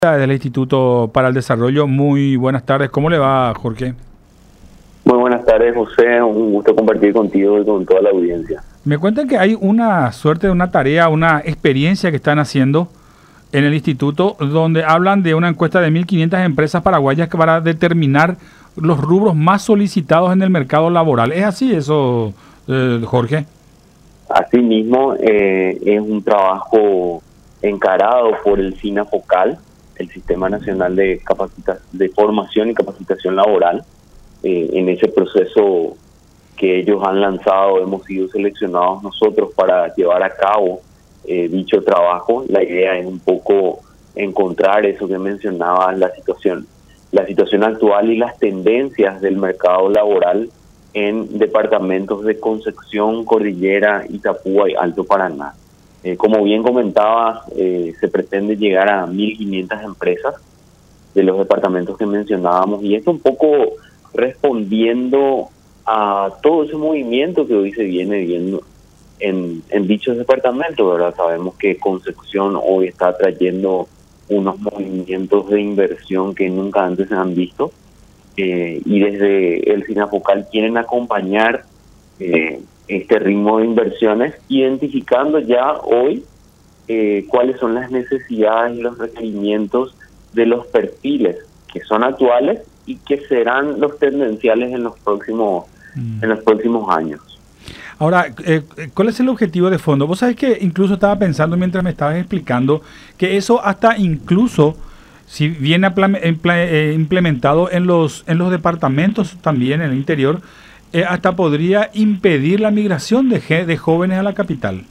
Del Instituto para el Desarrollo. Muy buenas tardes. ¿Cómo le va, Jorge? Muy buenas tardes, José. Un gusto compartir contigo y con toda la audiencia. Me cuentan que hay una suerte de una tarea, una experiencia que están haciendo en el instituto, donde hablan de una encuesta de 1.500 empresas paraguayas que para determinar los rubros más solicitados en el mercado laboral. ¿Es así eso, Jorge? Asimismo, es un trabajo encarado por el SINAFOCAL, el Sistema Nacional de Formación y Capacitación Laboral. En ese proceso que ellos han lanzado, hemos sido seleccionados nosotros para llevar a cabo dicho trabajo. La idea es un poco encontrar eso que mencionabas, la situación actual y las tendencias del mercado laboral en departamentos de Concepción, Cordillera, Itapúa y Alto Paraná. Como bien comentabas, se pretende llegar a 1.500 empresas de los departamentos que mencionábamos, y esto un poco respondiendo a todo ese movimiento que hoy se viene viendo en dichos departamentos, ¿verdad? Sabemos que Concepción hoy está trayendo unos movimientos de inversión que nunca antes se han visto, y desde el SINAFOCAL quieren acompañar este ritmo de inversiones, identificando ya hoy cuáles son las necesidades y los requerimientos de los perfiles que son actuales y que serán los tendenciales en los próximos años. Ahora, ¿cuál es el objetivo de fondo? Vos sabés que incluso estaba pensando mientras me estabas explicando que eso hasta incluso, si viene implementado en los departamentos también, en el interior, hasta podría impedir la migración de jóvenes a la capital.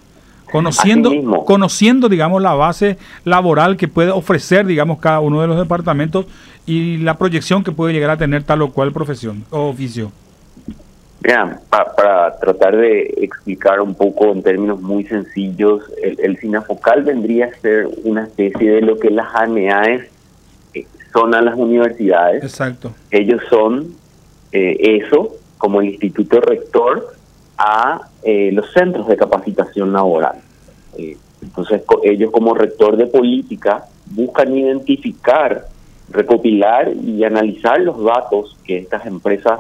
Conociendo, digamos, la base laboral que puede ofrecer, digamos, cada uno de los departamentos y la proyección que puede llegar a tener tal o cual profesión o oficio. Mira, para tratar de explicar un poco en términos muy sencillos, el SINAFOCAL vendría a ser una especie de lo que las ANEAES son a las universidades. Exacto. Ellos son eso, como el instituto rector, a los centros de capacitación laboral. Entonces, ellos como rector de política buscan identificar, recopilar y analizar los datos que estas empresas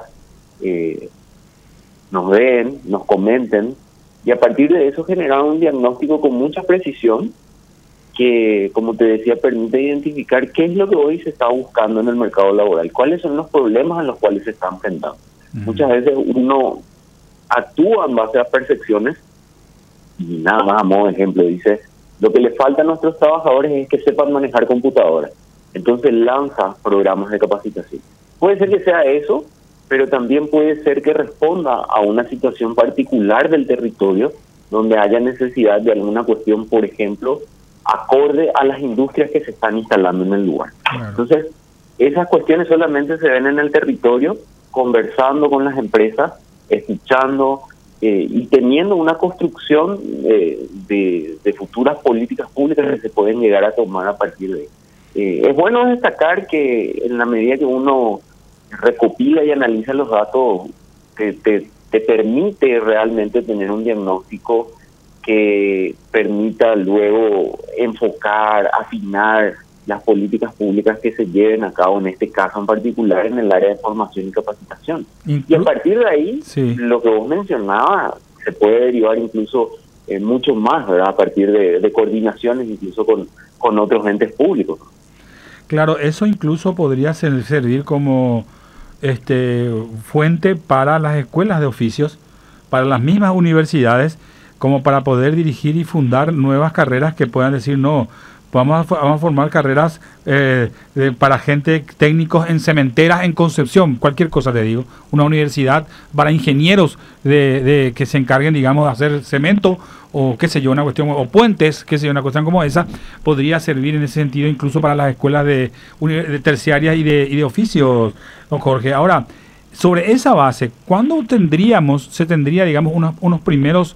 nos den, nos comenten, y a partir de eso generar un diagnóstico con mucha precisión que, como te decía, permite identificar qué es lo que hoy se está buscando en el mercado laboral, cuáles son los problemas en los cuales se están enfrentando. Muchas veces uno actúa en base a percepciones y nada más, a modo de ejemplo, dice, lo que le falta a nuestros trabajadores es que sepan manejar computadoras. Entonces lanza programas de capacitación. Puede ser que sea eso, pero también puede ser que responda a una situación particular del territorio donde haya necesidad de alguna cuestión, por ejemplo, acorde a las industrias que se están instalando en el lugar. Claro. Entonces, esas cuestiones solamente se ven en el territorio, conversando con las empresas, escuchando y teniendo una construcción de futuras políticas públicas que se pueden llegar a tomar a partir de ahí. Es bueno destacar que en la medida que uno recopila y analiza los datos, te permite realmente tener un diagnóstico que permita luego enfocar, afinar las políticas públicas que se lleven a cabo, en este caso en particular en el área de formación y capacitación. Y a partir de ahí, sí, lo que vos mencionabas, se puede derivar incluso mucho más, ¿verdad? A partir de coordinaciones incluso con otros entes públicos. Claro, eso incluso podría servir como fuente para las escuelas de oficios, para las mismas universidades, como para poder dirigir y fundar nuevas carreras que puedan decir, no, vamos a formar carreras para gente, técnicos en cementeras en Concepción, cualquier cosa te digo, una universidad para ingenieros de que se encarguen, digamos, de hacer cemento o qué sé yo, una cuestión, o puentes, qué sé yo, una cuestión como esa, podría servir en ese sentido incluso para las escuelas de terciarias y de oficios, don Jorge. Ahora, sobre esa base, ¿cuándo se tendría, digamos, unos primeros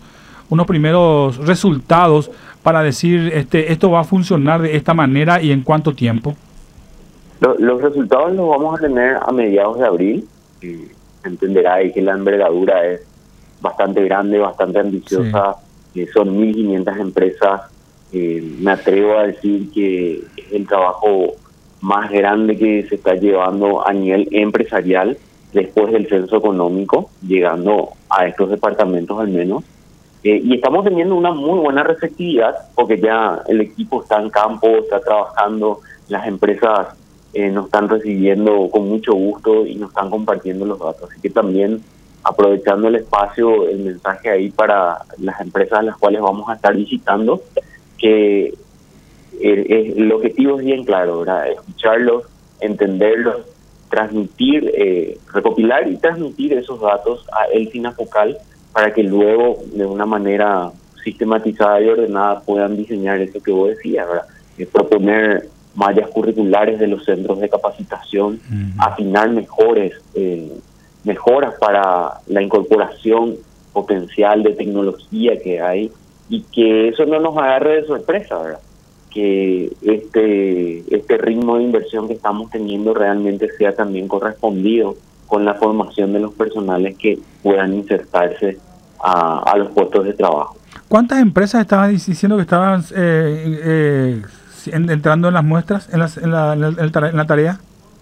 resultados para decir esto va a funcionar de esta manera y en cuánto tiempo? Los resultados los vamos a tener a mediados de abril. Entenderá ahí que la envergadura es bastante grande, bastante ambiciosa. Sí. Son 1.500 empresas Me atrevo a decir que es el trabajo más grande que se está llevando a nivel empresarial después del censo económico, llegando a estos departamentos al menos. Y estamos teniendo una muy buena receptividad porque ya el equipo está en campo, está trabajando, las empresas nos están recibiendo con mucho gusto y nos están compartiendo los datos. Así que también, aprovechando el espacio, el mensaje ahí para las empresas a las cuales vamos a estar visitando, que el objetivo es bien claro, ¿verdad? Escucharlos, entenderlos, transmitir, recopilar y transmitir esos datos a el SINAFOCAL para que luego, de una manera sistematizada y ordenada, puedan diseñar eso que vos decías, ¿verdad? Proponer mallas curriculares de los centros de capacitación, afinar mejoras para la incorporación potencial de tecnología que hay, y que eso no nos agarre de sorpresa, ¿verdad? Que este ritmo de inversión que estamos teniendo realmente sea también correspondido con la formación de los personales que puedan insertarse a los puestos de trabajo. ¿Cuántas empresas estaban diciendo que estaban entrando en las muestras, en la tarea?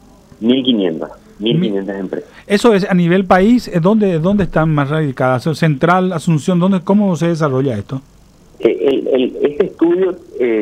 1.500 empresas. Eso es a nivel país. ¿Dónde están más radicadas? Central, Asunción, ¿cómo se desarrolla esto? Este estudio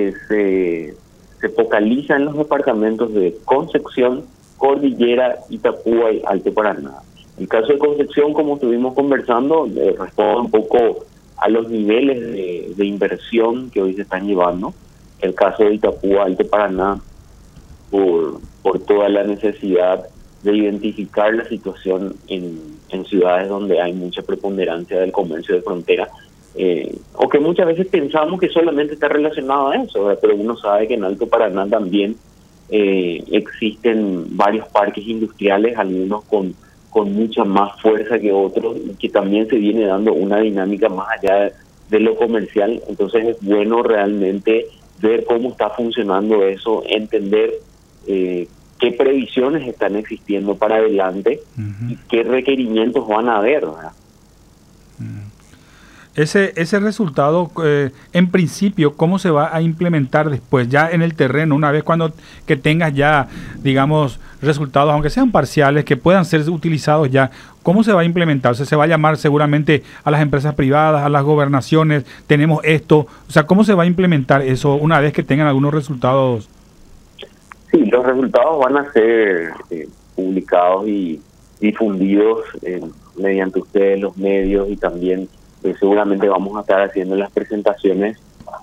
se focaliza en los departamentos de Concepción, Cordillera, Itapúa y Alto Paraná. El caso de Concepción, como estuvimos conversando, responde un poco a los niveles de inversión que hoy se están llevando. El caso de Itapúa, Alto Paraná, por toda la necesidad de identificar la situación en ciudades donde hay mucha preponderancia del comercio de frontera, o que muchas veces pensamos que solamente está relacionado a eso, ¿verdad? Pero uno sabe que en Alto Paraná también existen varios parques industriales, algunos con mucha más fuerza que otros, y que también se viene dando una dinámica más allá de lo comercial. Entonces es bueno realmente ver cómo está funcionando eso, entender qué previsiones están existiendo para adelante y qué requerimientos van a haber, ¿verdad? Ese resultado, en principio, ¿cómo se va a implementar después, ya en el terreno, una vez que tengas ya, digamos, resultados, aunque sean parciales, que puedan ser utilizados ya? ¿Cómo se va a implementar? O sea, se va a llamar seguramente a las empresas privadas, a las gobernaciones, tenemos esto. O sea, ¿cómo se va a implementar eso una vez que tengan algunos resultados? Sí, los resultados van a ser publicados y difundidos mediante ustedes, los medios, y también seguramente vamos a estar haciendo las presentaciones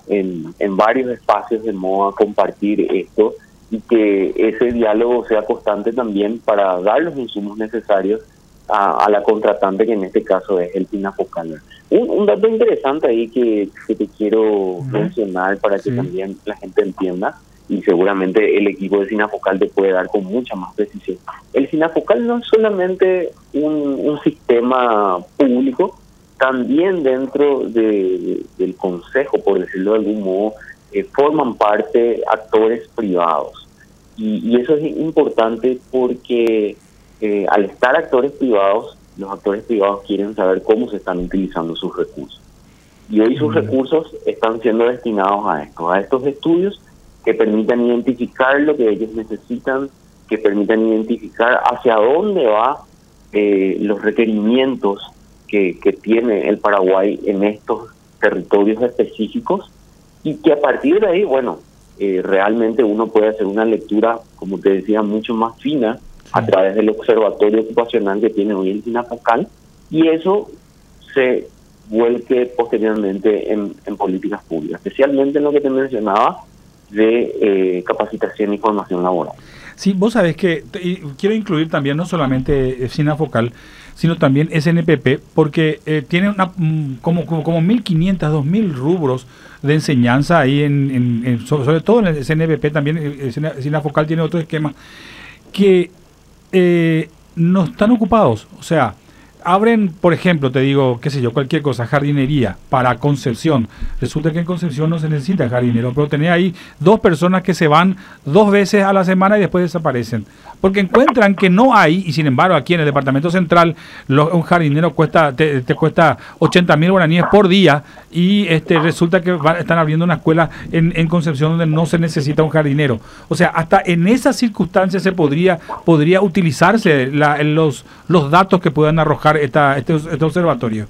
en varios espacios de modo a compartir esto, y que ese diálogo sea constante también para dar los insumos necesarios a la contratante, que en este caso es el SINAFOCAL. Un dato interesante ahí que te quiero mencionar para que también la gente entienda, y seguramente el equipo de SINAFOCAL te puede dar con mucha más precisión. El SINAFOCAL no es solamente un sistema público, también dentro del consejo, por decirlo de algún modo, forman parte actores privados. Y eso es importante porque al estar actores privados, los actores privados quieren saber cómo se están utilizando sus recursos. Y hoy sus recursos están siendo destinados a estos estudios que permitan identificar lo que ellos necesitan, que permitan identificar hacia dónde va los requerimientos que tiene el Paraguay en estos territorios específicos, y que a partir de ahí, bueno, realmente uno puede hacer una lectura, como te decía, mucho más fina a través del observatorio ocupacional que tiene hoy el SINAFOCAL, y eso se vuelque posteriormente en políticas públicas, especialmente en lo que te mencionaba de capacitación y formación laboral. Sí, vos sabés que quiero incluir también no solamente SINAFOCAL, sino también SNPP, porque tiene como 1.500, 2.000 rubros de enseñanza ahí, sobre todo en el SNPP. También el SINAFOCAL tiene otro esquema que no están ocupados. O sea, abren, por ejemplo, te digo, qué sé yo, cualquier cosa, jardinería para Concepción. Resulta que en Concepción no se necesita jardinero, pero tenés ahí 2 personas que se van 2 veces a la semana y después desaparecen. Porque encuentran que no hay, y sin embargo aquí en el departamento central un jardinero te cuesta 80.000 guaraníes por día, y resulta que están abriendo una escuela en Concepción donde no se necesita un jardinero. O sea, hasta en esas circunstancias se podría utilizarse los datos que puedan arrojar este observatorio.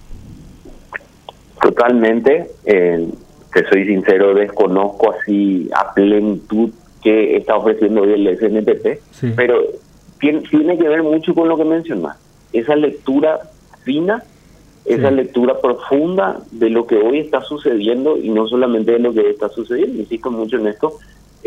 Totalmente. Te soy sincero, desconozco así a plenitud que está ofreciendo hoy el SNPP, sí, pero tiene que ver mucho con lo que mencionas. Esa lectura fina, esa lectura profunda de lo que hoy está sucediendo, y no solamente de lo que está sucediendo, insisto mucho en esto.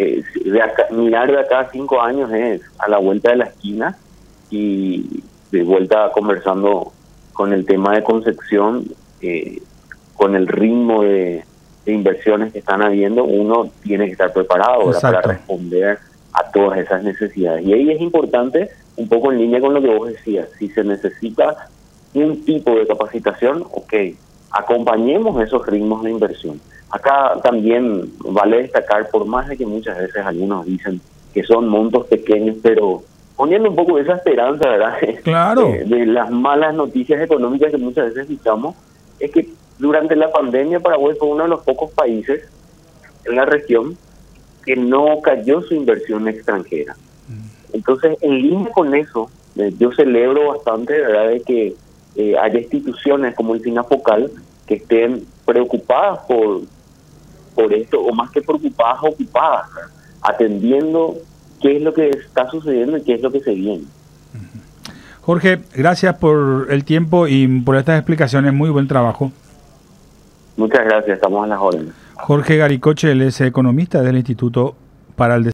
Mirar de acá a 5 años es a la vuelta de la esquina, y de vuelta conversando con el tema de Concepción, con el ritmo de inversiones que están habiendo, uno tiene que estar preparado para responder a todas esas necesidades. Y ahí es importante, un poco en línea con lo que vos decías, si se necesita un tipo de capacitación, acompañemos esos ritmos de inversión. Acá también vale destacar, por más de que muchas veces algunos dicen que son montos pequeños, pero poniendo un poco de esa esperanza, ¿verdad? Claro. De las malas noticias económicas que muchas veces escuchamos, es que durante la pandemia Paraguay fue uno de los pocos países en la región que no cayó su inversión extranjera. Entonces, en línea con eso, yo celebro bastante, ¿verdad?, de que haya instituciones como el SINAFOCAL que estén preocupadas por esto, o más que preocupadas, ocupadas, ¿verdad?, atendiendo qué es lo que está sucediendo y qué es lo que se viene. Jorge, gracias por el tiempo y por estas explicaciones. Muy buen trabajo. Muchas gracias, estamos a las órdenes. Jorge Garicoche, él es economista del Instituto para el Desarrollo.